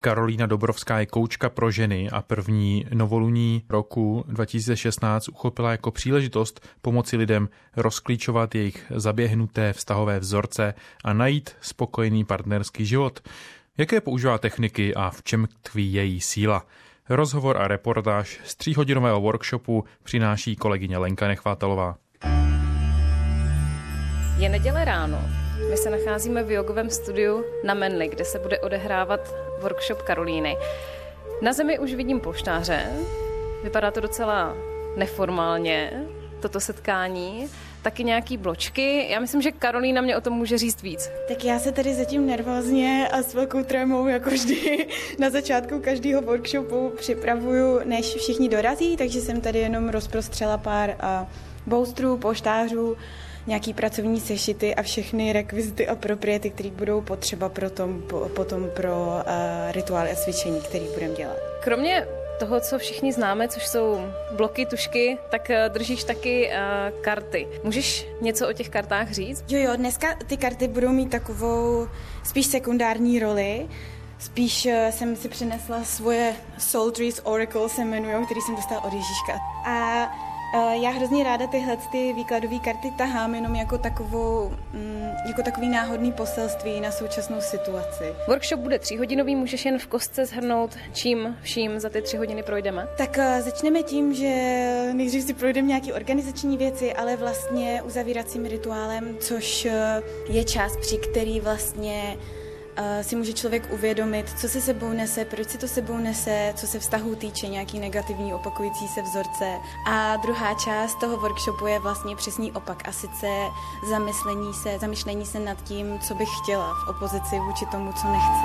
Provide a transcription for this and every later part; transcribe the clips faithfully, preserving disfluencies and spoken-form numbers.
Karolína Dobrovská je koučka pro ženy a první novoluní roku dva tisíce šestnáct uchopila jako příležitost pomoci lidem rozklíčovat jejich zaběhnuté vztahové vzorce a najít spokojený partnerský život. Jaké používá techniky a v čem tkví její síla? Rozhovor a reportáž z tříhodinového workshopu přináší kolegyně Lenka Nechvátalová. Je neděle ráno. My se nacházíme v jogovém studiu na Manly, kde se bude odehrávat workshop Karolíny. Na zemi už vidím polštáře. Vypadá to docela neformálně, toto setkání. Taky nějaký bločky. Já myslím, že Karolína mě o tom může říct víc. Tak já se tady zatím nervózně a s velkou trémou, jako vždy, na začátku každého workshopu připravuju, než všichni dorazí, takže jsem tady jenom rozprostřela pár uh, boustrů, polštářů, nějaký pracovní sešity a všechny rekvizity a propriety, které budou potřeba pro tom, po, potom pro uh, rituály a cvičení, které budeme dělat. Kromě toho, co všichni známe, což jsou bloky, tušky, tak držíš taky uh, karty. Můžeš něco o těch kartách říct? Jo, jo, dneska ty karty budou mít takovou spíš sekundární roli. Spíš uh, jsem si přinesla svoje Soul Trees Oracle, se jmenujou, který jsem dostala od Ježíška. A uh, já hrozně ráda tyhle ty výkladové karty tahám jenom jako takovou, mm, jako takový náhodný poselství na současnou situaci. Workshop bude tříhodinový, můžeš jen v kostce shrnout, čím vším za ty tři hodiny projdeme? Tak uh, začneme tím, že nejdřív si projdeme nějaké organizační věci, ale vlastně uzavíracím rituálem, což uh, je čas, při který vlastně Uh, si může člověk uvědomit, co se sebou nese, proč si to sebou nese, co se vztahů týče, nějaký negativní opakující se vzorce. A druhá část toho workshopu je vlastně přesný opak, a sice zamyslení se, zamyšlení se nad tím, co bych chtěla v opozici vůči tomu, co nechci.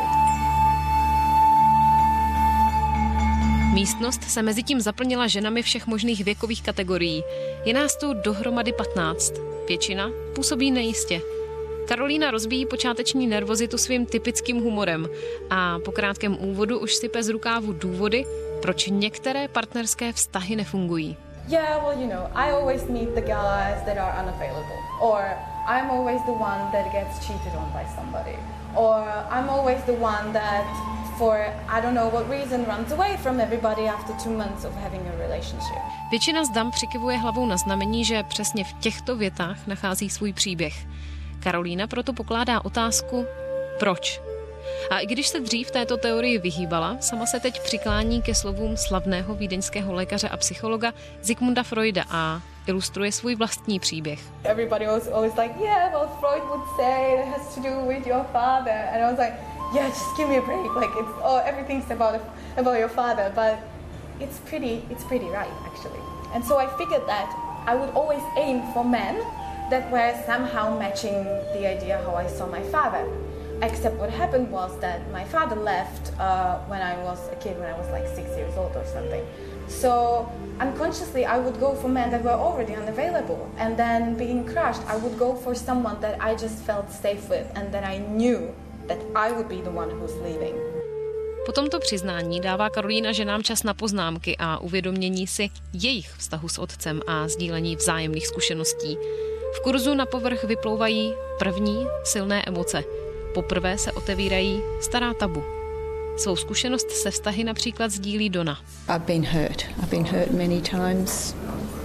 Místnost se mezitím zaplnila ženami všech možných věkových kategorií. Je nás tu dohromady patnáct. Většina působí nejistě. Karolína rozbíjí počáteční nervozitu svým typickým humorem a po krátkém úvodu už sype z rukávu důvody, proč některé partnerské vztahy nefungují. Yeah, well, you know, I always meet the guys that are unavailable. Or I'm always the one that gets cheated on by somebody. Or I'm always the one that, for I don't know what reason, runs away from everybody after two months of having a relationship. Většina z dam přikivuje hlavou na znamení, že přesně v těchto větách nachází svůj příběh. Karolína proto pokládá otázku, proč? A i když se dřív této teorii vyhýbala, sama se teď přiklání ke slovům slavného vídeňského lékaře a psychologa Sigmunda Freuda a ilustruje svůj vlastní příběh. Everybody was always like, yeah, well, Freud would say it has to do with your father. And I was like, yeah, just give me a break. Like, it's, oh, everything's about, about your father. But it's pretty, it's pretty right, actually. And so I figured that I would always aim for men that were somehow matching the idea how I saw my father. Except what happened was that my father left uh, when I was a kid, when I was like six years old or something. So unconsciously I would go for men that were already unavailable. And then being crushed, I would go for someone that I just felt safe with and that I knew that I would be the one who's leaving. Po tomto přiznání dává Karolína ženám čas na poznámky a uvědomění si jejich vztahu s otcem a sdílení vzájemných zkušeností. V kurzu na povrch vyplouvají první silné emoce. Poprvé se otevírají stará tabu. Svou zkušenost se vztahy například sdílí Donna. I've been hurt. I've been hurt many times.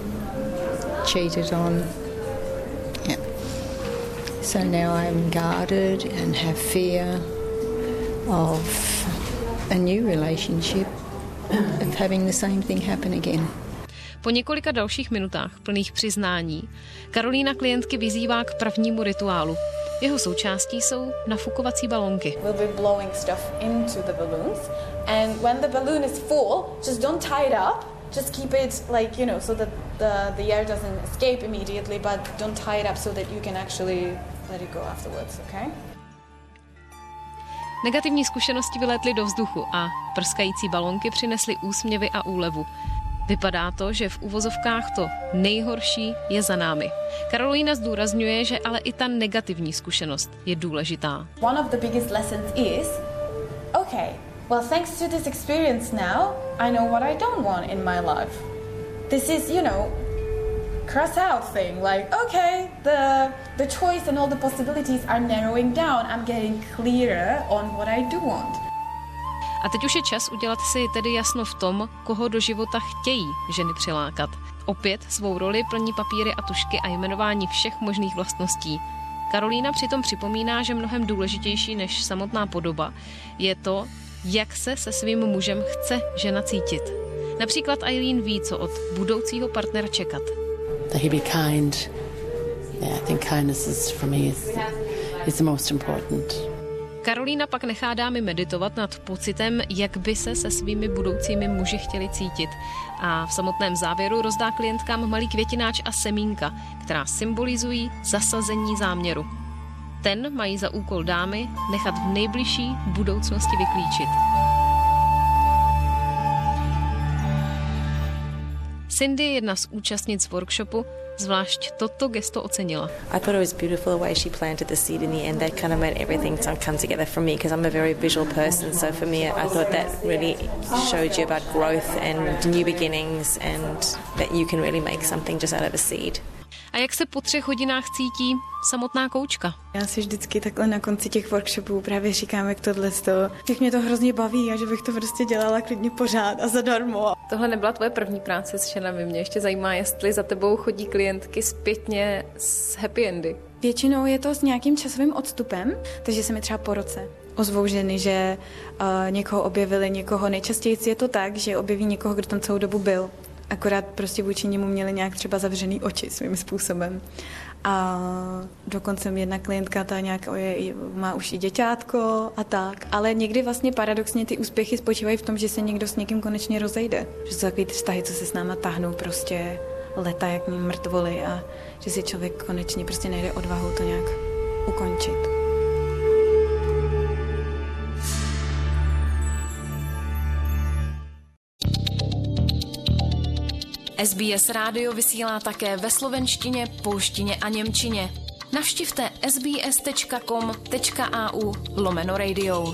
Cheated on. Yeah. So now I'm guarded and have fear of a new relationship, of having the same thing happen again. Po několika dalších minutách plných přiznání Karolína klientky vyzývá k prvnímu rituálu. Jeho součástí jsou nafukovací balónky. We'll be blowing stuff into the balloons, and when the balloon is full, just don't tie it up. Just keep it like, you know, so that the the air doesn't escape immediately, but don't tie it up so that you can actually let it go afterwards, okay? Negativní zkušenosti vylétly do vzduchu a prskající balónky přinesly úsměvy a úlevu. Vypadá to, že v uvozovkách to nejhorší je za námi. Karolína zdůrazňuje, že ale i ta negativní zkušenost je důležitá. One of the biggest lessons is, okay, well, thanks to this experience now, I know what I don't want in my life. This is, you know, cross out thing, like, okay, the the choice and all the possibilities are narrowing down. I'm getting clearer on what I do want. A teď už je čas udělat si tedy jasno v tom, koho do života chtějí ženy přilákat. Opět svou roli plní papíry a tušky a jmenování všech možných vlastností. Karolína přitom připomíná, že mnohem důležitější než samotná podoba je to, jak se se svým mužem chce žena cítit. Například Eileen ví, co od budoucího partnera čekat. That he be kind. Yeah, I think kindness is for me is, is the most important. Karolína pak nechá dámy meditovat nad pocitem, jak by se se svými budoucími muži chtěli cítit. A v samotném závěru rozdá klientkám malý květináč a semínka, která symbolizují zasazení záměru. Ten mají za úkol dámy nechat v nejbližší budoucnosti vyklíčit. Cindy, jedna z účastnic workshopu, zvlášť toto gesto ocenila. I thought it was beautiful the way she planted the seed in the end. That kind of made everything come together for me because I'm a very visual person. So for me, I thought that really showed you about growth and new beginnings and that you can really make something just out of a seed. A jak se po třech hodinách cítí samotná koučka? Já si vždycky takhle na konci těch workshopů právě říkám, jak tohle to, jak mě to hrozně baví a že bych to prostě dělala klidně pořád a zadarmo. Tohle nebyla tvoje první práce s ženami. Mě ještě zajímá, jestli za tebou chodí klientky zpětně s happy endy. Většinou je to s nějakým časovým odstupem, takže se mi třeba po roce ozvou ženy, že uh, někoho objevili, někoho. Nejčastěji je to tak, že objeví někoho, kdo tam celou dobu byl. Akorát prostě vůči němu měli nějak třeba zavřený oči svým způsobem. A dokonce jedna klientka ta nějak je, má už i děťátko a tak. Ale někdy vlastně paradoxně ty úspěchy spočívají v tom, že se někdo s někým konečně rozejde. Že jsou takový ty vztahy, co se s náma tahnou prostě leta jak mrtvoly a že si člověk konečně prostě nejde odvahou to nějak ukončit. S B S Rádio vysílá také ve slovenštině, polštině a němčině. Navštivte sbs.com.au lomeno radio.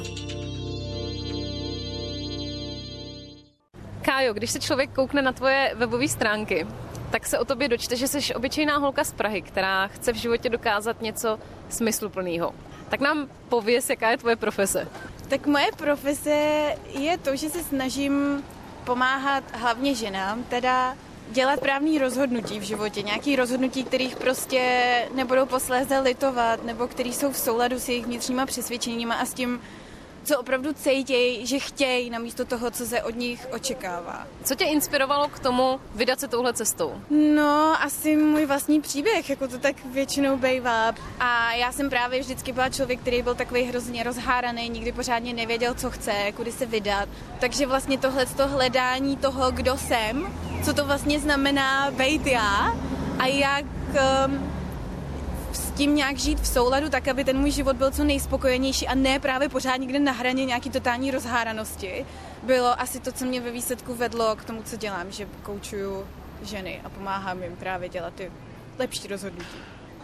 Kájo, když se člověk koukne na tvoje webové stránky, tak se o tobě dočte, že jsi obyčejná holka z Prahy, která chce v životě dokázat něco smysluplného. Tak nám pověz, jaká je tvoje profese. Tak moje profese je to, že se snažím pomáhat hlavně ženám, teda dělat právní rozhodnutí v životě, nějaký rozhodnutí, kterých prostě nebudou posléze litovat, nebo který jsou v souladu s jejich vnitřníma přesvědčeníma a s tím, co opravdu cítějí, že chtějí, namísto toho, co se od nich očekává. Co tě inspirovalo k tomu vydat se touhle cestou? No, asi můj vlastní příběh, jako to tak většinou bývá. A já jsem právě vždycky byla člověk, který byl takový hrozně rozháraný, nikdy pořádně nevěděl, co chce, kudy se vydat. Takže vlastně tohleto hledání toho, kdo jsem, co to vlastně znamená být já a jak um, s tím nějak žít v souladu, tak aby ten můj život byl co nejspokojenější a ne právě pořád někde na hraně nějaký totální rozháranosti, bylo asi to, co mě ve výsledku vedlo k tomu, co dělám, že koučuju ženy a pomáhám jim právě dělat ty lepší rozhodnutí.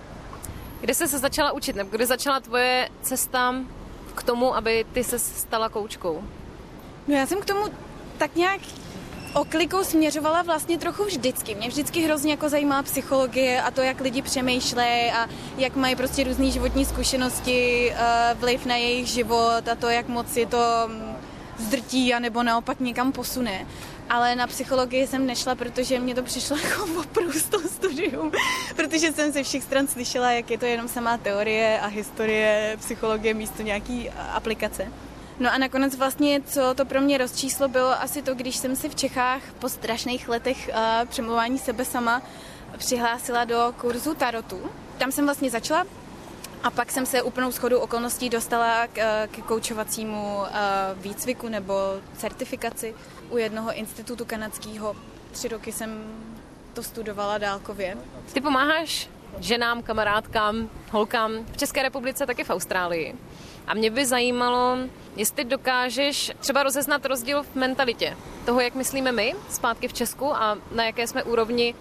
Kde jsi se začala učit, nebo kde začala tvoje cesta k tomu, aby ty se stala koučkou? No já jsem k tomu tak nějak oklikou směřovala vlastně trochu vždycky. Mě vždycky hrozně jako zajímala psychologie a to, jak lidi přemýšlejí a jak mají prostě různý životní zkušenosti, vliv na jejich život a to, jak moc je to zdrtí a nebo naopak někam posune. Ale na psychologii jsem nešla, protože mě to přišlo jako oprus to studium, protože jsem ze všech stran slyšela, jak je to jenom samá teorie a historie psychologie místo nějaký aplikace. No a nakonec vlastně, co to pro mě rozčíslo, bylo asi to, když jsem si v Čechách po strašných letech uh, přemlouvání sebe sama přihlásila do kurzu tarotu. Tam jsem vlastně začala a pak jsem se úplnou shodou okolností dostala k, k koučovacímu uh, výcviku nebo certifikaci u jednoho institutu kanadského. Tři roky jsem to studovala dálkově. Ty pomáháš ženám, kamarádkám, holkám v České republice, taky v Austrálii. A mě by zajímalo, jestli dokážeš třeba rozeznat rozdíl v mentalitě toho, jak myslíme my zpátky v Česku a na jaké jsme úrovni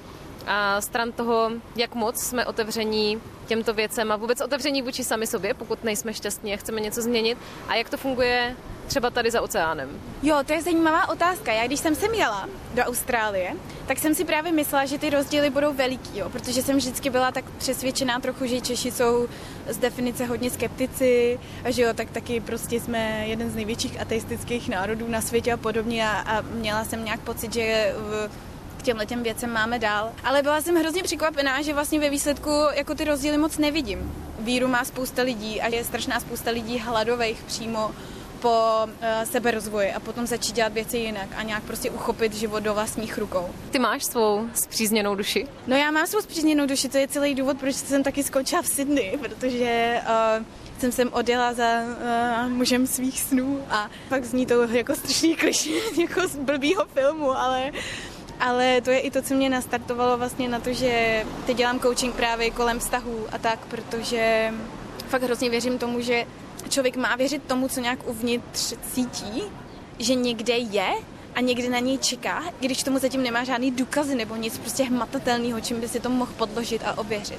a stran toho, jak moc jsme otevření těmto věcem a vůbec otevření vůči sami sobě, pokud nejsme šťastní a chceme něco změnit, a jak to funguje třeba tady za oceánem? Jo, to je zajímavá otázka. Já když jsem sem jela do Austrálie, tak jsem si právě myslela, že ty rozdíly budou veliký, jo, protože jsem vždycky byla tak přesvědčená trochu, že Češi jsou z definice hodně skeptici a že jo, tak taky prostě jsme jeden z největších ateistických národů na světě a podobně a, a měla jsem nějak pocit, že v, k těmhletěm věcem máme dál. Ale byla jsem hrozně překvapená, že vlastně ve výsledku jako ty rozdíly moc nevidím. Víru má spousta lidí a je strašná spousta lidí hladových přímo po uh, seberozvoji a potom začít dělat věci jinak a nějak prostě uchopit život do vlastních rukou. Ty máš svou spřízněnou duši? No já mám svou spřízněnou duši, to je celý důvod, proč jsem taky skončila v Sydney, protože uh, jsem sem odjela za uh, mužem svých snů a fakt zní to jako strašný klišé, jako z blbýho filmu, ale ale to je i to, co mě nastartovalo vlastně na to, že teď dělám coaching právě kolem vztahů a tak, protože fakt hrozně věřím tomu, že člověk má věřit tomu, co nějak uvnitř cítí, že někde je a někde na něj čeká, když tomu zatím nemá žádný důkazy nebo nic prostě hmatatelného, čím by si to mohl podložit a ověřit.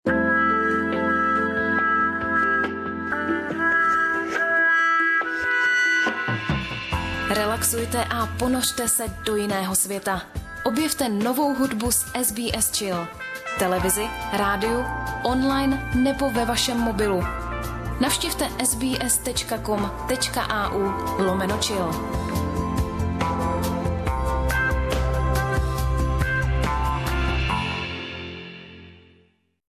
Relaxujte a ponořte se do jiného světa. Objevte novou hudbu z S B S Chill. Televizi, rádiu, online nebo ve vašem mobilu. Navštivte sbs tečka com tečka a u lomeno chill.